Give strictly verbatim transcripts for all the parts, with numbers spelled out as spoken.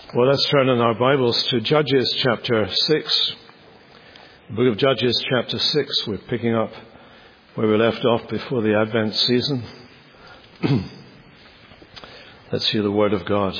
Well, let's turn in our Bibles to Judges chapter six. The book of Judges chapter six. We're picking up where we left off before the Advent season. Let's hear the word of God.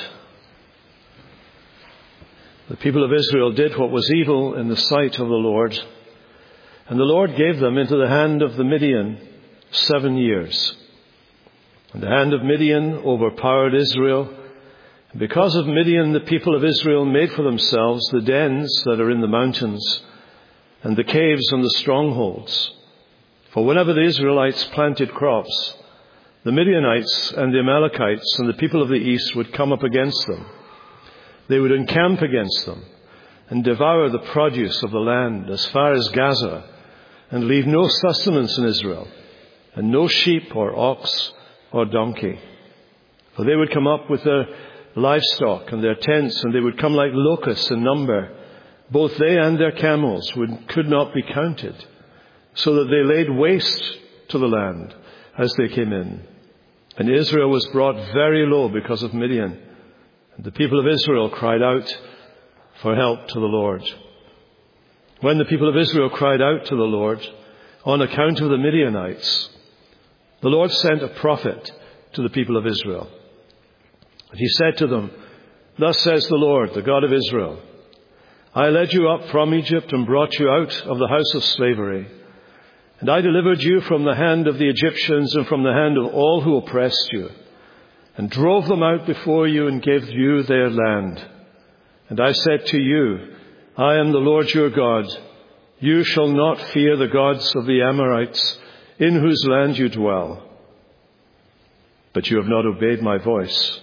The people of Israel did what was evil in the sight of the Lord, and the Lord gave them into the hand of the Midian seven years. And the hand of Midian overpowered Israel. And because of Midian, the people of Israel made for themselves the dens that are in the mountains, and the caves and the strongholds. For whenever the Israelites planted crops, the Midianites and the Amalekites and the people of the east would come up against them. They would encamp against them and devour the produce of the land as far as Gaza, and leave no sustenance in Israel, and no sheep or ox or donkey. For they would come up with their livestock and their tents, and they would come like locusts in number. Both they and their camels would, could not be counted, so that they laid waste to the land as they came in. And Israel was brought very low because of Midian. And the people of Israel cried out for help to the Lord. When the people of Israel cried out to the Lord on account of the Midianites, the Lord sent a prophet to the people of Israel. And he said to them, "Thus says the Lord, the God of Israel, I led you up from Egypt and brought you out of the house of slavery. And I delivered you from the hand of the Egyptians and from the hand of all who oppressed you, and drove them out before you and gave you their land. And I said to you, I am the Lord your God. You shall not fear the gods of the Amorites, in whose land you dwell. But you have not obeyed my voice."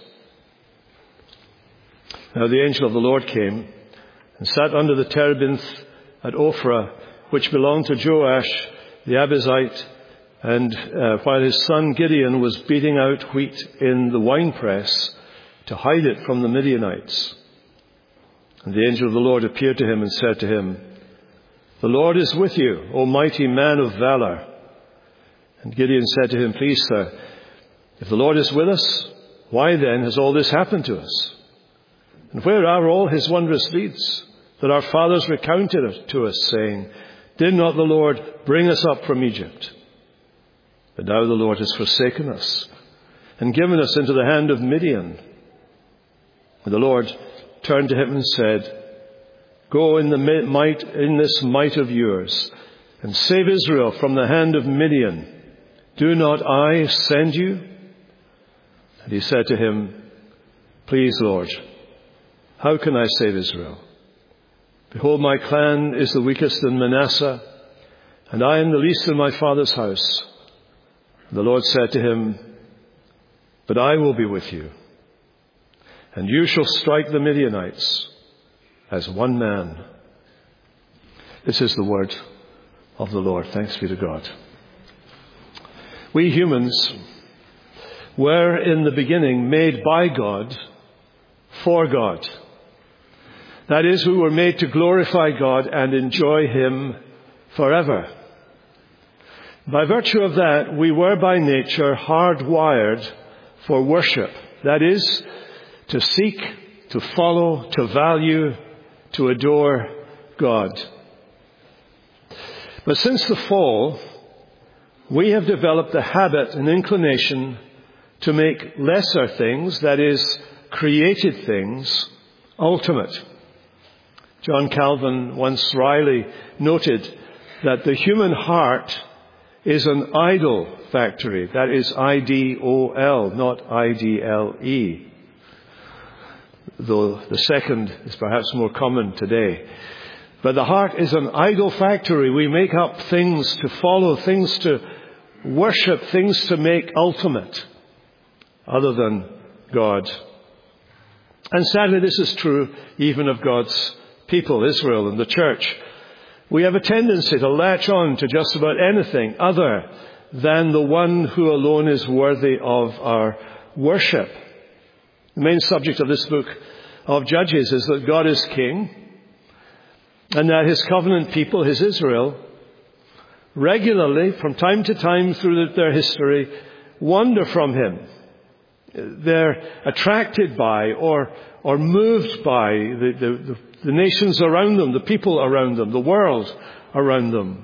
Now the angel of the Lord came and sat under the terebinth at Ophrah, which belonged to Joash the Abiezrite, and uh, while his son Gideon was beating out wheat in the winepress to hide it from the Midianites. And the angel of the Lord appeared to him and said to him, "The Lord is with you, O mighty man of valor." And Gideon said to him, "Please, sir, if the Lord is with us, why then has all this happened to us? And where are all his wondrous deeds that our fathers recounted to us, saying, Did not the Lord bring us up from Egypt? But now the Lord has forsaken us and given us into the hand of Midian." And the Lord turned to him and said, "Go in the might, in this might of yours, and save Israel from the hand of Midian. Do not I send you?" And he said to him, "Please, Lord, how can I save Israel? Behold, my clan is the weakest in Manasseh, and I am the least in my father's house." And the Lord said to him, "But I will be with you, and you shall strike the Midianites as one man." This is the word of the Lord. Thanks be to God. We humans were in the beginning made by God for God. That is, we were made to glorify God and enjoy Him forever. By virtue of that, we were by nature hardwired for worship. That is, to seek, to follow, to value, to adore God. But since the fall, we have developed a habit, an inclination to make lesser things, that is, created things, ultimate. John Calvin once wryly noted that the human heart is an idol factory. That is I D O L, not I D L E. Though the second is perhaps more common today. But the heart is an idol factory. We make up things to follow, things to worship, things to make ultimate, other than God. And sadly, this is true even of God's people, Israel and the church. We have a tendency to latch on to just about anything other than the one who alone is worthy of our worship. The main subject of this book of Judges is that God is king, and that his covenant people, his Israel, regularly, from time to time through their history, wander from him They're attracted by or, or moved by the, the, the, the nations around them, the people around them, the world around them.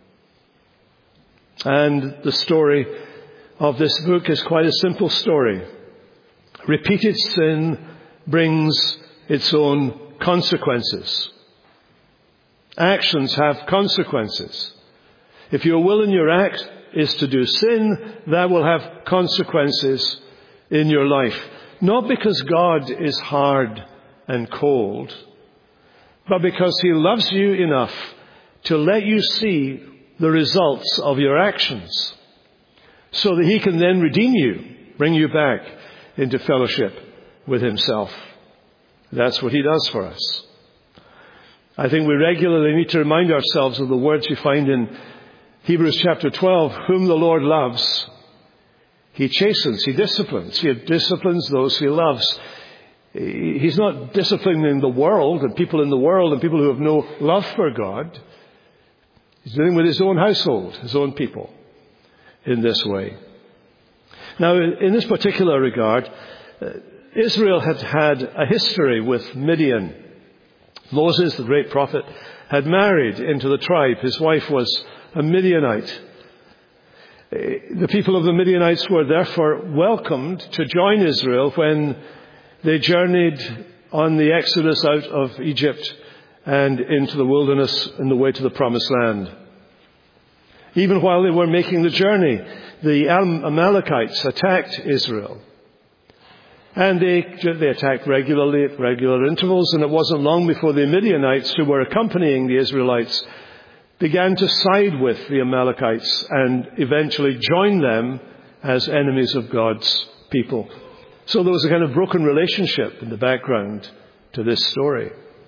And the story of this book is quite a simple story. Repeated sin brings its own consequences. Actions have consequences. If your will in your act is to do sin, that will have consequences in your life. Not because God is hard and cold, but because He loves you enough to let you see the results of your actions, so that He can then redeem you, bring you back into fellowship with Himself. That's what He does for us. I think we regularly need to remind ourselves of the words we find in Hebrews chapter twelve, whom the Lord loves, He chastens, He disciplines. He disciplines those He loves. He's not disciplining the world and people in the world and people who have no love for God. He's dealing with His own household, His own people in this way. Now, in this particular regard, Israel had had a history with Midian. Moses, the great prophet, had married into the tribe. His wife was a Midianite. The people of the Midianites were therefore welcomed to join Israel when they journeyed on the exodus out of Egypt and into the wilderness in the way to the promised land. Even while they were making the journey, the Amalekites attacked Israel. And they, they attacked regularly at regular intervals, and it wasn't long before the Midianites, who were accompanying the Israelites, began to side with the Amalekites and eventually joined them as enemies of God's people. So there was a kind of broken relationship in the background to this story.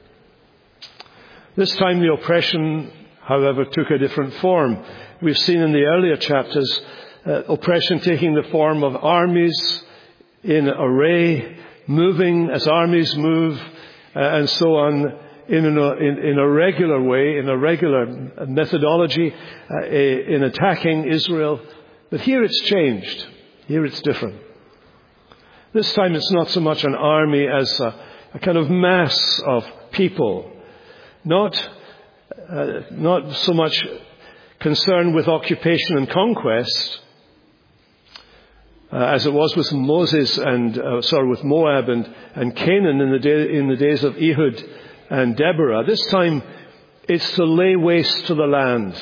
This time the oppression, however, took a different form. We've seen in the earlier chapters uh, oppression taking the form of armies in array, moving as armies move, uh, and so on, in, an, in, in a regular way, in a regular methodology, uh, in attacking Israel. But here it's changed. Here it's different. This time it's not so much an army as a, a kind of mass of people. Not, uh, not so much concerned with occupation and conquest, uh, as it was with Moses and, uh, sorry, with Moab and, and Canaan in the day, in the days of Ehud and Deborah. This time it's to lay waste to the land.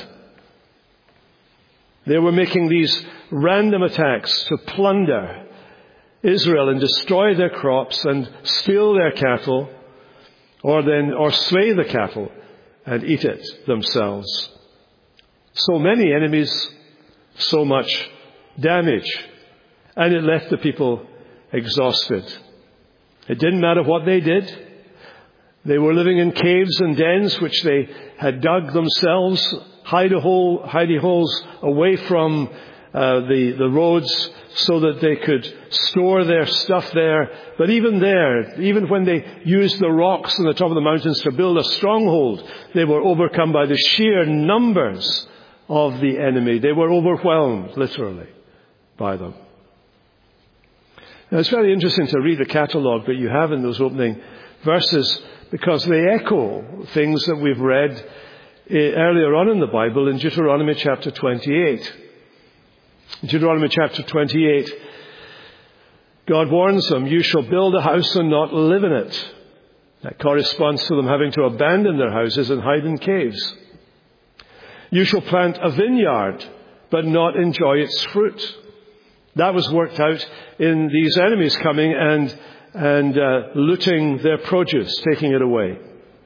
They were making these random attacks to plunder Israel and destroy their crops and steal their cattle, or then, or slay the cattle and eat it themselves. So many enemies, so much damage. And it left the people exhausted. It didn't matter what they did. They were living in caves and dens which they had dug themselves, hidey hole, hidey holes away from uh, the, the roads, so that they could store their stuff there. But even there, even when they used the rocks on the top of the mountains to build a stronghold, they were overcome by the sheer numbers of the enemy. They were overwhelmed, literally, by them. Now, it's very interesting to read the catalogue that you have in those opening verses, because they echo things that we've read earlier on in the Bible in Deuteronomy chapter twenty-eight. In Deuteronomy chapter twenty-eight, God warns them, you shall build a house and not live in it. That corresponds to them having to abandon their houses and hide in caves. You shall plant a vineyard, but not enjoy its fruit. That was worked out in these enemies coming and, and uh, looting their produce, taking it away.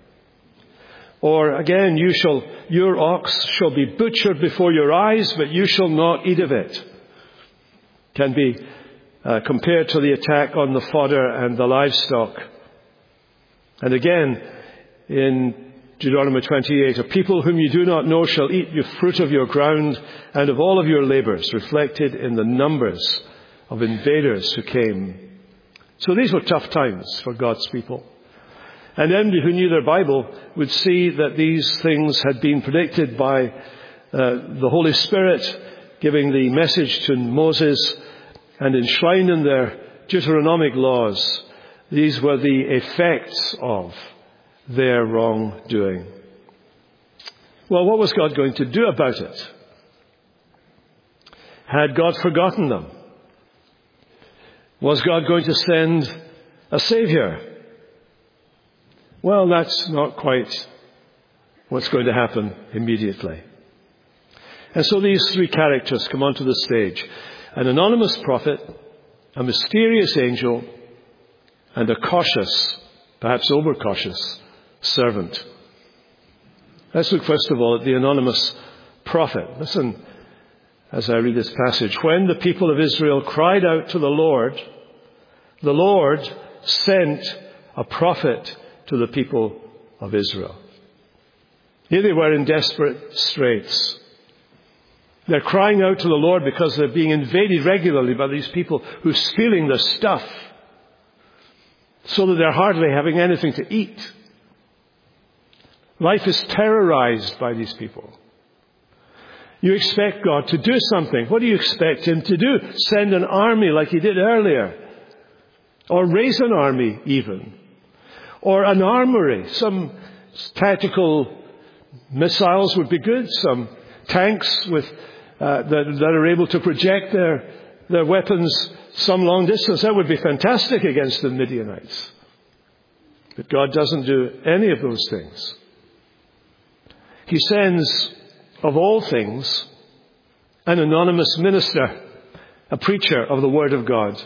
Or again, you shall, your ox shall be butchered before your eyes, but you shall not eat of it. Can be uh, compared to the attack on the fodder and the livestock. And again, in Deuteronomy twenty-eight, a people whom you do not know shall eat the fruit of your ground and of all of your labors, reflected in the numbers of invaders who came. So these were tough times for God's people. And anybody who knew their Bible would see that these things had been predicted by uh, the Holy Spirit, giving the message to Moses and enshrined in their Deuteronomic laws. These were the effects of their wrongdoing. Well, what was God going to do about it? Had God forgotten them? Was God going to send a Savior? Well, that's not quite what's going to happen immediately. And so these three characters come onto the stage. An anonymous prophet, a mysterious angel, and a cautious, perhaps overcautious, servant. Let's look first of all at the anonymous prophet. Listen as I read this passage. When the people of Israel cried out to the Lord, the Lord sent a prophet to the people of Israel. Here they were in desperate straits. They're crying out to the Lord because they're being invaded regularly by these people who are stealing their stuff so that they're hardly having anything to eat. Life is terrorized by these people. You expect God to do something. What do you expect Him to do? Send an army like He did earlier. Or raise an army even. Or an armory. Some tactical missiles would be good. Some tanks with uh, that, that are able to project their, their weapons some long distance. That would be fantastic against the Midianites. But God doesn't do any of those things. He sends, of all things, an anonymous minister, a preacher of the Word of God.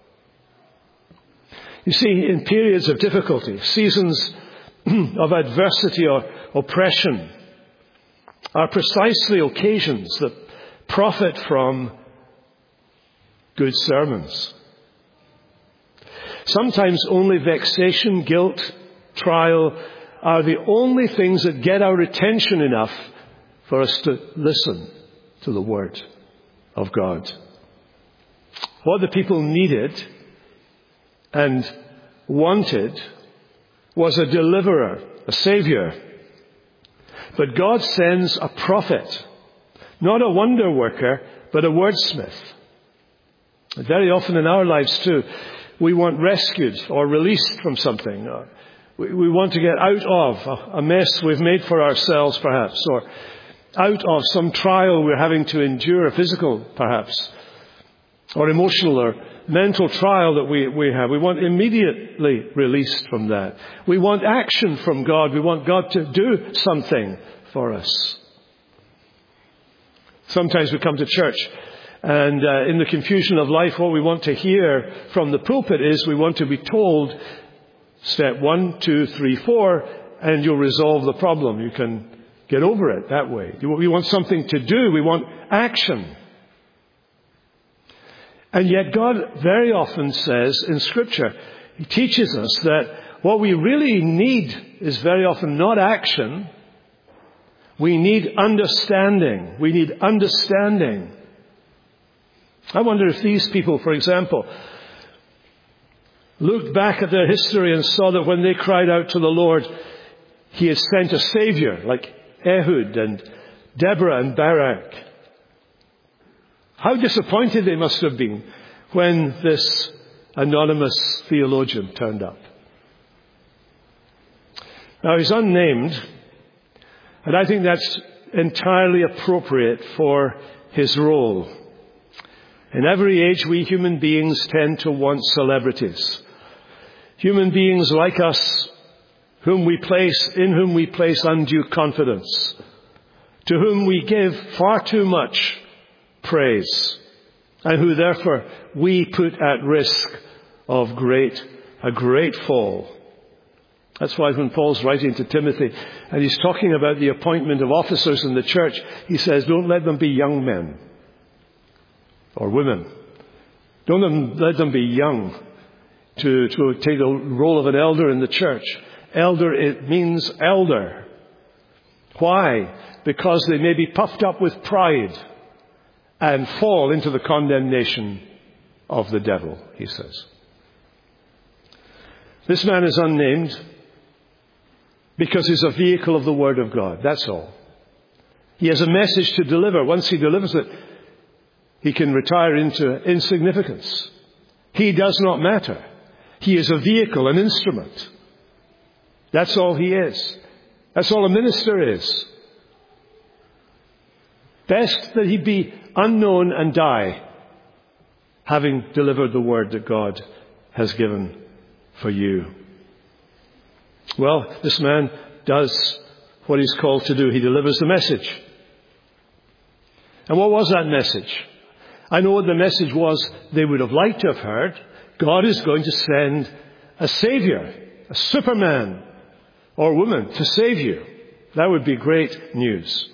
You see, in periods of difficulty, seasons of adversity or oppression, are precisely occasions that profit from good sermons. Sometimes only vexation, guilt, trial are the only things that get our attention enough for us to listen to the Word of God. What the people needed and wanted was a deliverer, a Savior. But God sends a prophet, not a wonder worker, but a wordsmith. And very often in our lives too, we want rescued or released from something. Or we, we want to get out of a mess we've made for ourselves perhaps, or out of some trial we're having to endure, physical perhaps, or emotional or mental trial that we, we have. We want immediately released from that. We want action from God. We want God to do something for us. Sometimes we come to church and uh, in the confusion of life, what we want to hear from the pulpit is we want to be told step one, two, three, four, and you'll resolve the problem. You can get over it that way. We want something to do. We want action. And yet God very often says in Scripture, He teaches us that what we really need is very often not action. We need understanding. We need understanding. I wonder if these people, for example, looked back at their history and saw that when they cried out to the Lord, He had sent a Savior like Ehud and Deborah and Barak. How disappointed they must have been when this anonymous theologian turned up. Now, he's unnamed, and I think that's entirely appropriate for his role. In every age, we human beings tend to want celebrities. Human beings like us, whom we place, in whom we place undue confidence, to whom we give far too much praise, and who therefore we put at risk of great, a great fall. That's why when Paul's writing to Timothy and he's talking about the appointment of officers in the church, he says, don't let them be young men or women. Don't let them be young to, to take the role of an elder in the church. Elder, it means elder. Why? Because they may be puffed up with pride and fall into the condemnation of the devil, he says. This man is unnamed because he's a vehicle of the Word of God. That's all. He has a message to deliver. Once he delivers it, he can retire into insignificance. He does not matter. He is a vehicle, an instrument. That's all he is. That's all a minister is. Best that he be unknown and die, having delivered the word that God has given for you. Well, this man does what he's called to do. He delivers the message. And what was that message? I know what the message was they would have liked to have heard. God is going to send a savior, a superman or woman to save you. That would be great news.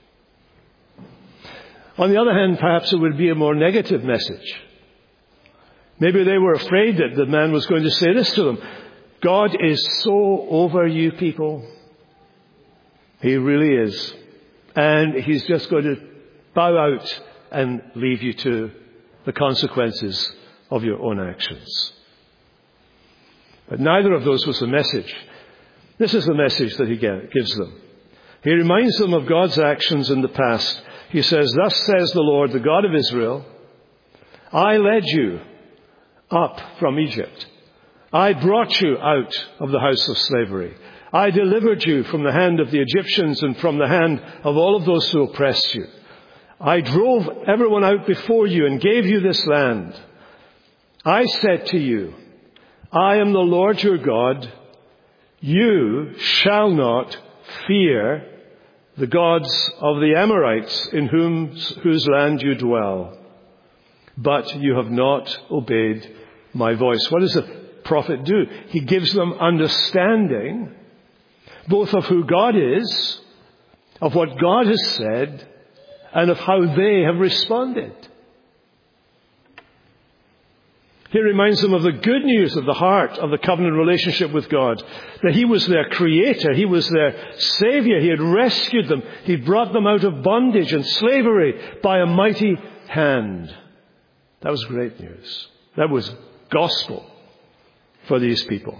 On the other hand, perhaps it would be a more negative message. Maybe they were afraid that the man was going to say this to them: God is so over you people. He really is. And he's just going to bow out and leave you to the consequences of your own actions. But neither of those was the message. This is the message that he gives them. He reminds them of God's actions in the past. He says, "Thus says the Lord, the God of Israel, I led you up from Egypt. I brought you out of the house of slavery. I delivered you from the hand of the Egyptians and from the hand of all of those who oppressed you. I drove everyone out before you and gave you this land. I said to you, I am the Lord your God. You shall not fear the gods of the Amorites in whom, whose land you dwell. But you have not obeyed my voice." What does the prophet do? He gives them understanding both of who God is, of what God has said, and of how they have responded. He reminds them of the good news of the heart of the covenant relationship with God. That he was their creator. He was their savior. He had rescued them. He brought them out of bondage and slavery by a mighty hand. That was great news. That was gospel for these people.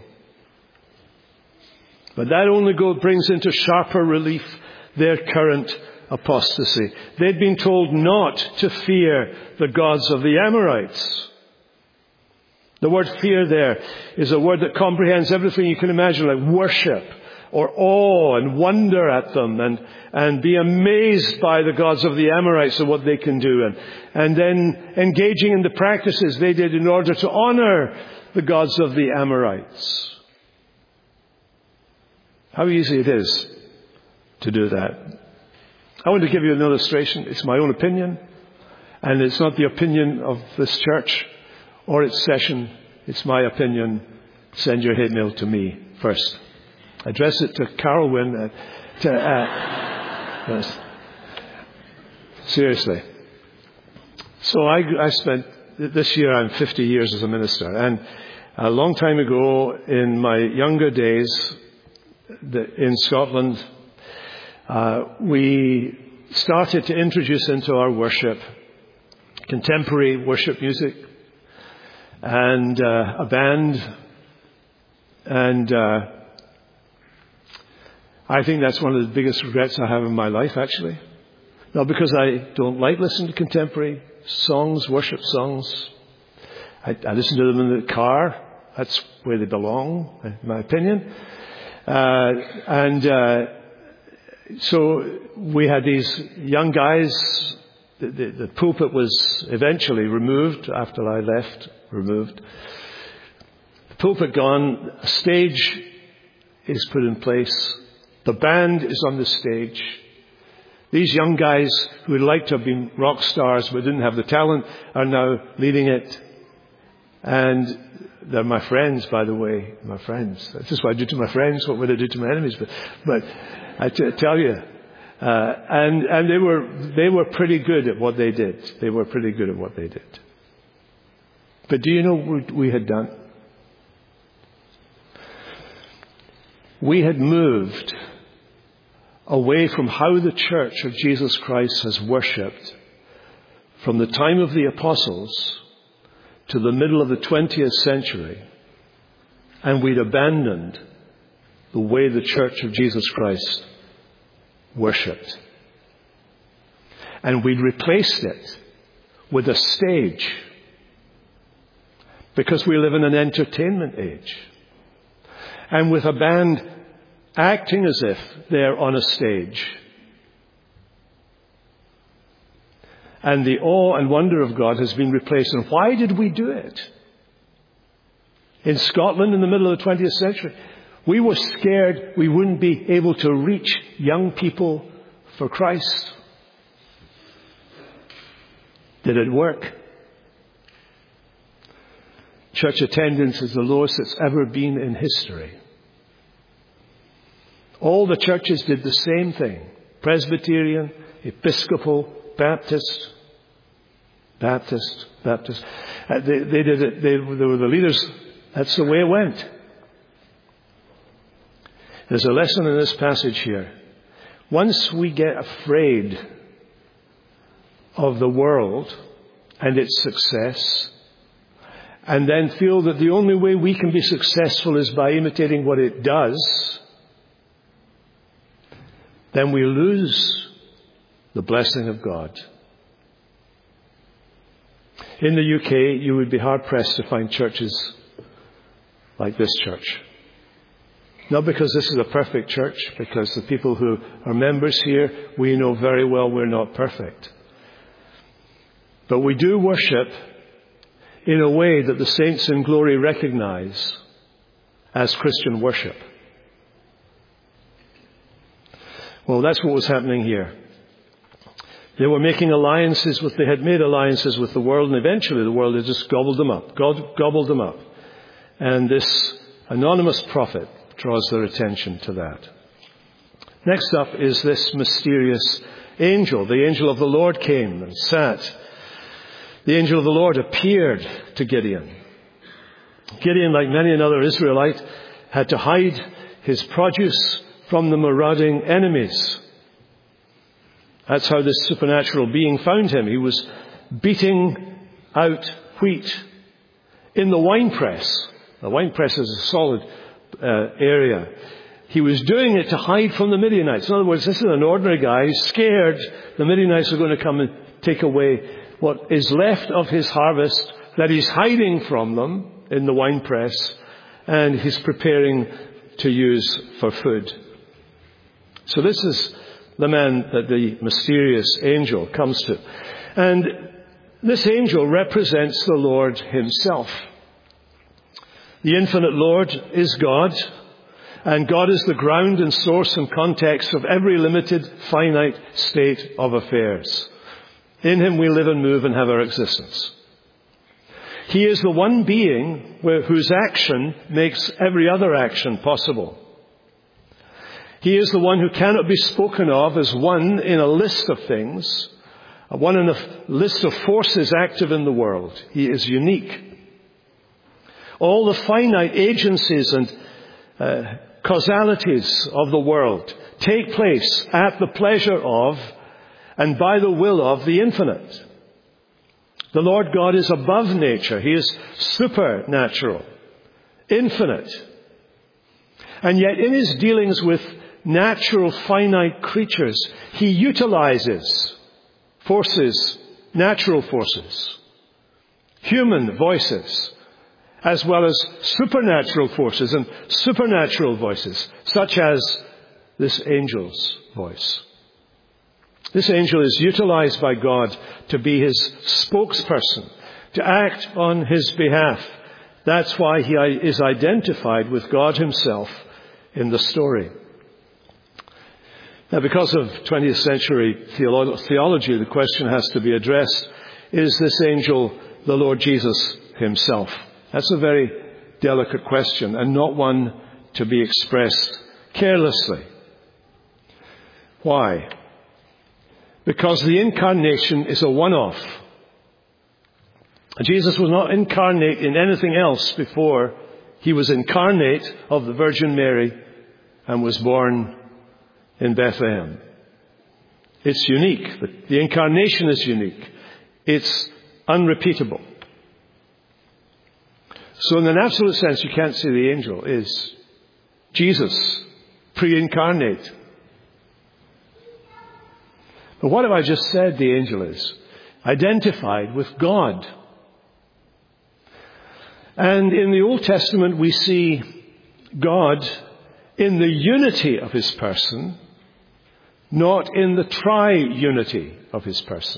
But that only go, brings into sharper relief their current apostasy. They'd been told not to fear the gods of the Amorites. The word fear there is a word that comprehends everything you can imagine, like worship or awe and wonder at them and, and be amazed by the gods of the Amorites and what they can do. And, and then engaging in the practices they did in order to honor the gods of the Amorites. How easy it is to do that. I want to give you an illustration. It's my own opinion, and it's not the opinion of this church or its session. It's my opinion. Send your hate mail to me first. Address it to Carol Wynn. Uh, to, uh, yes. Seriously. So I, I spent, this year I'm fifty years as a minister, and a long time ago in my younger days the, in Scotland, uh, we started to introduce into our worship contemporary worship music and uh, a band, and uh, I think that's one of the biggest regrets I have in my life, actually. Not because I don't like listening to contemporary songs, worship songs. I, I listen to them in the car. That's where they belong, in my opinion. Uh, and uh, so we had these young guys. The, the, the pulpit was eventually removed after I left, removed. The pulpit gone. A stage is put in place. The band is on the stage. These young guys who would like to have been rock stars but didn't have the talent are now leading it. And they're my friends, by the way, my friends. That's just what I do to my friends. What would I do to my enemies? But, but I t- tell you, uh, and and they were they were pretty good at what they did. They were pretty good at what they did. But do you know what we had done? We had moved away from how the Church of Jesus Christ has worshipped from the time of the apostles to the middle of the twentieth century, and we'd abandoned the way the Church of Jesus Christ worshipped. And we'd replaced it with a stage because we live in an entertainment age. And with a band acting as if they're on a stage. And the awe and wonder of God has been replaced. And why did we do it? In Scotland in the middle of the twentieth century, we were scared we wouldn't be able to reach young people for Christ. Did it work? Church attendance is the lowest it's ever been in history. All the churches did the same thing. Presbyterian, Episcopal, Baptist, Baptist, Baptist. Uh, they, they did it. They, they were the leaders. That's the way it went. There's a lesson in this passage here. Once we get afraid of the world and its success, and then feel that the only way we can be successful is by imitating what it does, then we lose the blessing of God. In the U K, you would be hard-pressed to find churches like this church. Not because this is a perfect church, because the people who are members here, we know very well we're not perfect. But we do worship in a way that the saints in glory recognize as Christian worship. Well, that's what was happening here. They were making alliances with, they had made alliances with the world, and eventually the world had just gobbled them up, gobbled them up. And this anonymous prophet draws their attention to that. Next up is this mysterious angel. The angel of the Lord came and sat. The angel of the Lord appeared to Gideon. Gideon, like many another Israelite, had to hide his produce from the marauding enemies. That's how this supernatural being found him. He was beating out wheat in the winepress. The winepress is a solid uh, area. He was doing it to hide from the Midianites. In other words, this is an ordinary guy. He's scared the Midianites are going to come and take away what is left of his harvest that he's hiding from them in the winepress, and he's preparing to use for food. So this is the man that the mysterious angel comes to. And this angel represents the Lord himself. The infinite Lord is God, and God is the ground and source and context of every limited, finite state of affairs. In him we live and move and have our existence. He is the one being where, whose action makes every other action possible. He is the one who cannot be spoken of as one in a list of things, one in a list of forces active in the world. He is unique. All the finite agencies and uh, causalities of the world take place at the pleasure of and by the will of the infinite. The Lord God is above nature. He is supernatural, infinite. And yet in his dealings with natural finite creatures, he utilizes forces, natural forces, human voices, as well as supernatural forces and supernatural voices, such as this angel's voice. This angel is utilized by God to be his spokesperson, to act on his behalf. That's why he is identified with God himself in the story. Now, because of twentieth century theology, the question has to be addressed, is this angel the Lord Jesus himself? That's a very delicate question, and not one to be expressed carelessly. Why? Because the incarnation is a one-off. Jesus was not incarnate in anything else before he was incarnate of the Virgin Mary and was born in Bethlehem. It's unique. The incarnation is unique. It's unrepeatable. So in an absolute sense, you can't say the angel is Jesus, pre-incarnate. But what have I just said the angel is? Identified with God. And in the Old Testament, we see God in the unity of his person, not in the tri-unity of his person,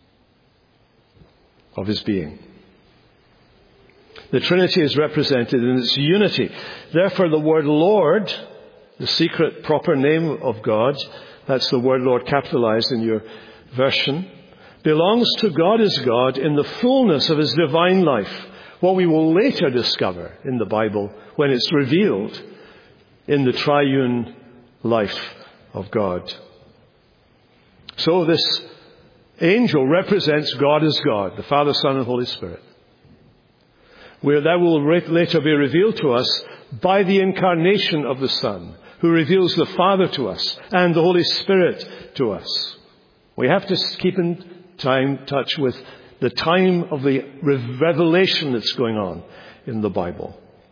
of his being. The Trinity is represented in its unity. Therefore, the word Lord, the secret proper name of God, that's the word Lord capitalized in your version, belongs to God as God in the fullness of his divine life, what we will later discover in the Bible when it's revealed in the triune life of God. So this angel represents God as God, the Father, Son, and Holy Spirit, where that will later be revealed to us by the incarnation of the Son, who reveals the Father to us and the Holy Spirit to us. We have to keep in time touch with the time of the revelation that's going on in the Bible.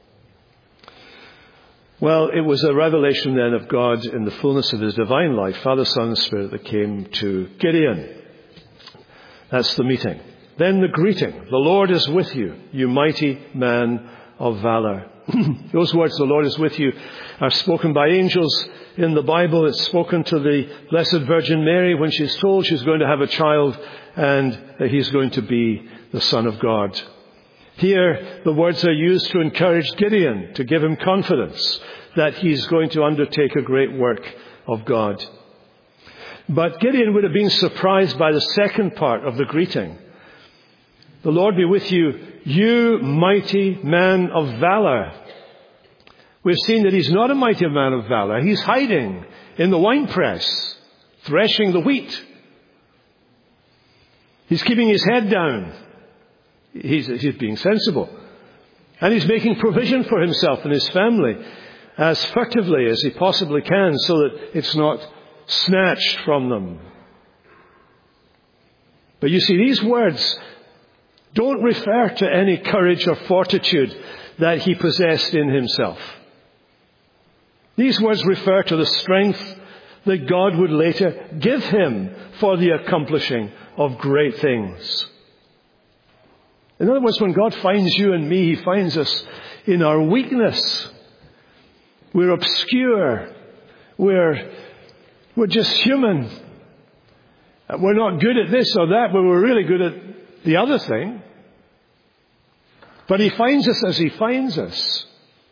Well, it was a revelation then of God in the fullness of his divine life, Father, Son, and Spirit, that came to Gideon. That's the meeting. Then the greeting. The Lord is with you, you mighty man of valor. Those words, the Lord is with you, are spoken by angels in the Bible. It's spoken to the Blessed Virgin Mary when she's told she's going to have a child and that he's going to be the Son of God. Here, the words are used to encourage Gideon, to give him confidence that he's going to undertake a great work of God. But Gideon would have been surprised by the second part of the greeting. The Lord be with you, you mighty man of valor. We've seen that he's not a mighty man of valor. He's hiding in the winepress, threshing the wheat. He's keeping his head down. He's, he's being sensible. And he's making provision for himself and his family as furtively as he possibly can so that it's not snatched from them. But you see, these words don't refer to any courage or fortitude that he possessed in himself. These words refer to the strength that God would later give him for the accomplishing of great things. In other words, when God finds you and me, he finds us in our weakness. We're obscure. We're, we're just human. We're not good at this or that, but we're really good at the other thing. But he finds us as he finds us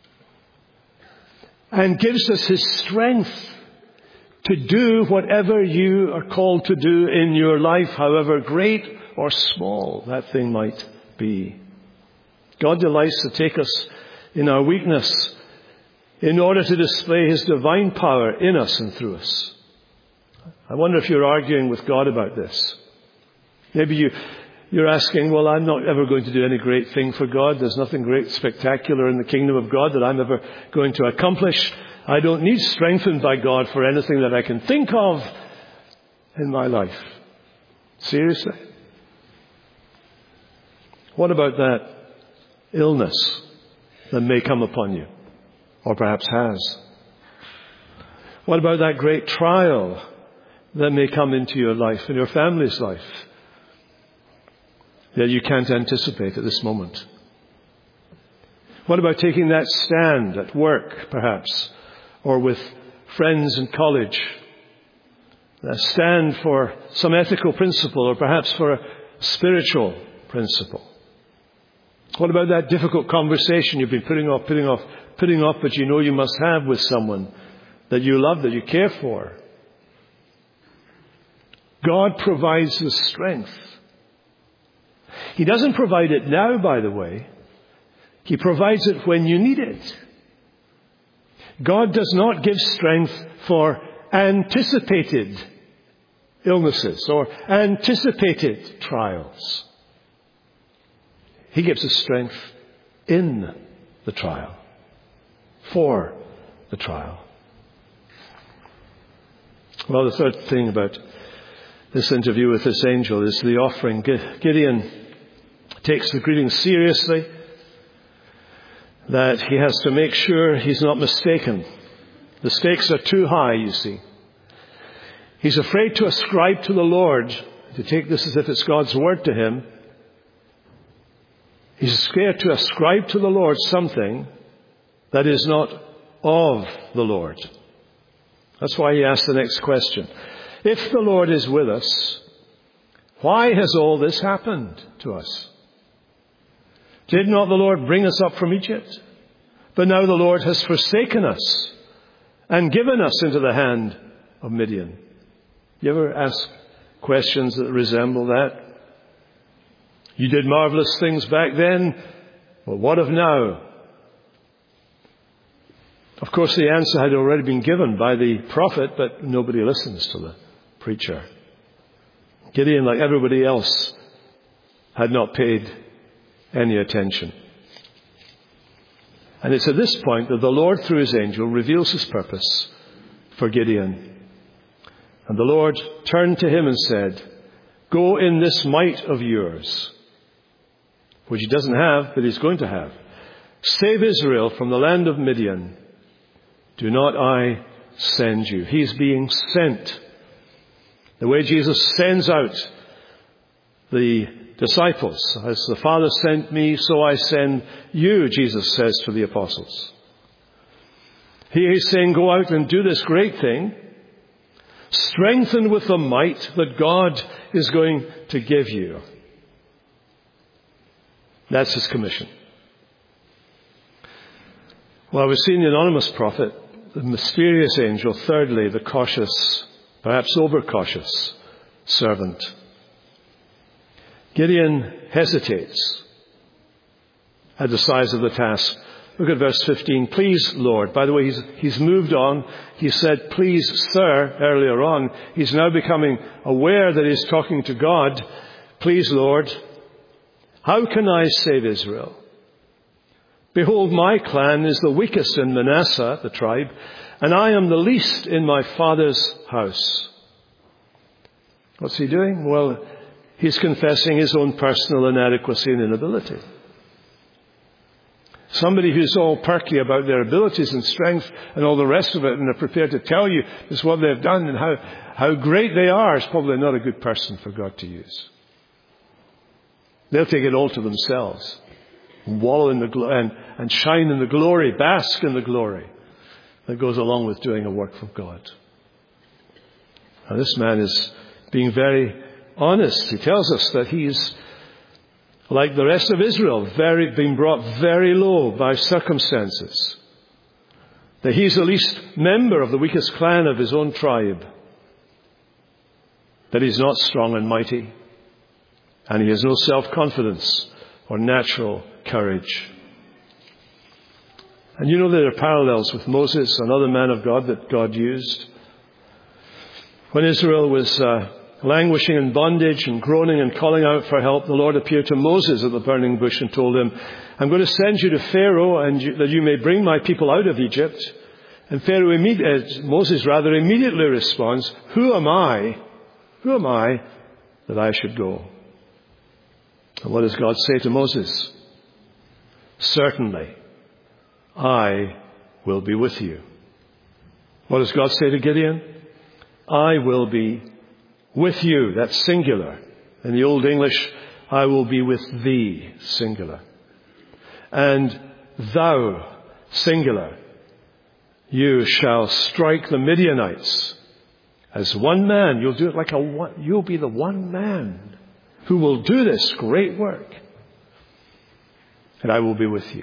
and gives us his strength to do whatever you are called to do in your life, however great or small that thing might be. God delights to take us in our weakness in order to display his divine power in us and through us. I wonder if you're arguing with God about this. Maybe you, you're asking, well, I'm not ever going to do any great thing for God. There's nothing great, spectacular in the kingdom of God that I'm ever going to accomplish. I don't need strengthened by God for anything that I can think of in my life. Seriously? What about that illness that may come upon you, or perhaps has? What about that great trial that may come into your life and your family's life that you can't anticipate at this moment? What about taking that stand at work, perhaps, or with friends in college? A stand for some ethical principle, or perhaps for a spiritual principle. What about that difficult conversation you've been putting off, putting off, putting off, but you know you must have with someone that you love, that you care for? God provides the strength. He doesn't provide it now, by the way. He provides it when you need it. God does not give strength for anticipated illnesses or anticipated trials. He gives us strength in the trial, for the trial. Well, the third thing about this interview with this angel is the offering. Gideon takes the greeting seriously, that he has to make sure he's not mistaken. The stakes are too high, you see. He's afraid to ascribe to the Lord, to take this as if it's God's word to him, He's scared to ascribe to the Lord something that is not of the Lord. That's why he asks the next question. If the Lord is with us, why has all this happened to us? Did not the Lord bring us up from Egypt? But now the Lord has forsaken us and given us into the hand of Midian. You ever ask questions that resemble that? You did marvelous things back then. Well, what of now? Of course, the answer had already been given by the prophet, but nobody listens to the preacher. Gideon, like everybody else, had not paid any attention. And it's at this point that the Lord, through his angel, reveals his purpose for Gideon. And the Lord turned to him and said, "Go in this might of yours," which he doesn't have, but he's going to have. "Save Israel from the land of Midian. Do not I send you?" He's being sent. The way Jesus sends out the disciples. "As the Father sent me, so I send you," Jesus says to the apostles. He is saying, go out and do this great thing, strengthened with the might that God is going to give you. That's his commission. Well, we've seen the anonymous prophet, the mysterious angel, thirdly, the cautious, perhaps overcautious servant. Gideon hesitates at the size of the task. Look at verse fifteen. "Please, Lord." By the way, he's, he's moved on. He said, "Please, sir," earlier on. He's now becoming aware that he's talking to God. "Please, Lord, how can I save Israel? Behold, my clan is the weakest in Manasseh, the tribe, and I am the least in my father's house." What's he doing? Well, he's confessing his own personal inadequacy and inability. Somebody who's all perky about their abilities and strength and all the rest of it, and are prepared to tell you just what they've done and how, how great they are, is probably not a good person for God to use. They'll take it all to themselves, wallow in the glo- and, and shine in the glory, bask in the glory that goes along with doing a work for God. Now, this man is being very honest. He tells us that he's, like the rest of Israel, very been brought very low by circumstances. That he's the least member of the weakest clan of his own tribe. That he's not strong and mighty. And he has no self-confidence or natural courage. And you know there are parallels with Moses, another man of God that God used. When Israel was uh, languishing in bondage and groaning and calling out for help, the Lord appeared to Moses at the burning bush and told him, "I'm going to send you to Pharaoh and you, that you may bring my people out of Egypt." And Pharaoh, immediately, Moses rather, immediately responds, "Who am I? Who am I that I should go?" And what does God say to Moses? "Certainly, I will be with you." What does God say to Gideon? "I will be with you." That's singular. In the Old English, "I will be with thee," singular. "And thou," singular, "you shall strike the Midianites as one man." You'll do it like a one. You'll be the one man who will do this great work. "And I will be with you."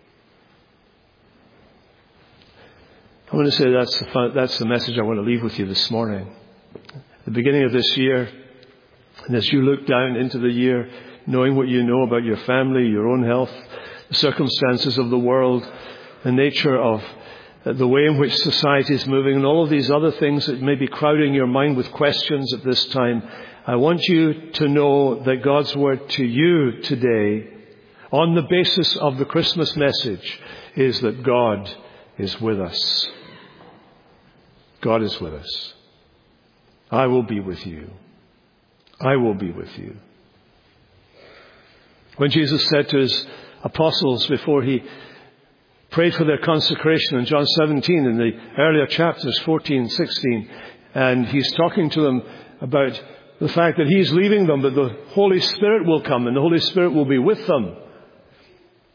I want to say that's the, fun, that's the message I want to leave with you this morning. At the beginning of this year, and as you look down into the year, knowing what you know about your family, your own health, the circumstances of the world, the nature of the way in which society is moving, and all of these other things that may be crowding your mind with questions at this time, I want you to know that God's word to you today, on the basis of the Christmas message, is that God is with us. God is with us. "I will be with you. I will be with you." When Jesus said to his apostles before he prayed for their consecration in John seventeen, in the earlier chapters, fourteen, sixteen, and he's talking to them about the fact that he's leaving them, but the Holy Spirit will come and the Holy Spirit will be with them.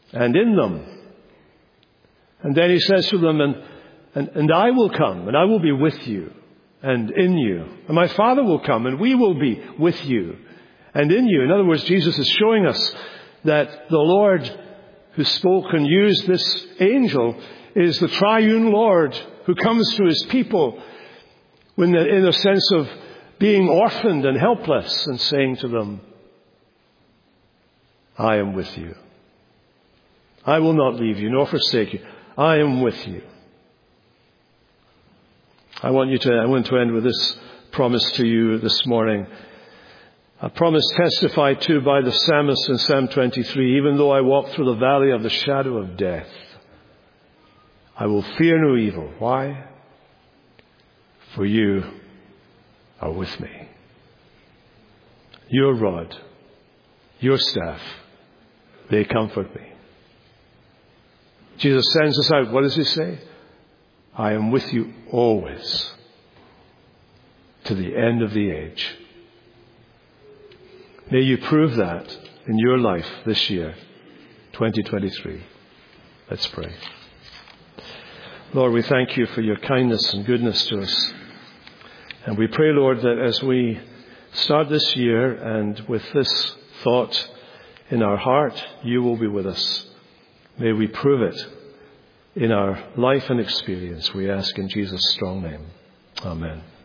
and in them. And then he says to them, and, and, and I will come, and I will be with you, and in you. And my Father will come, and we will be with you, and in you. In other words, Jesus is showing us that the Lord who spoke and used this angel is the triune Lord who comes to his people when in a sense of being orphaned and helpless and saying to them, I am with you. I will not leave you nor forsake you. I am with you. I want you to, I want to end with this promise to you this morning. A promise testified to by the psalmist in Psalm twenty-three. Even though I walk through the valley of the shadow of death, I will fear no evil. Why? For you are with me. Your rod, your staff, they comfort me. Jesus sends us out. What does he say? I am with you always to the end of the age. May you prove that in your life this year, twenty twenty-three. Let's pray. Lord, we thank you for your kindness and goodness to us. And we pray, Lord, that as we start this year and with this thought in our heart, you will be with us. May we prove it in our life and experience, we ask in Jesus' strong name. Amen.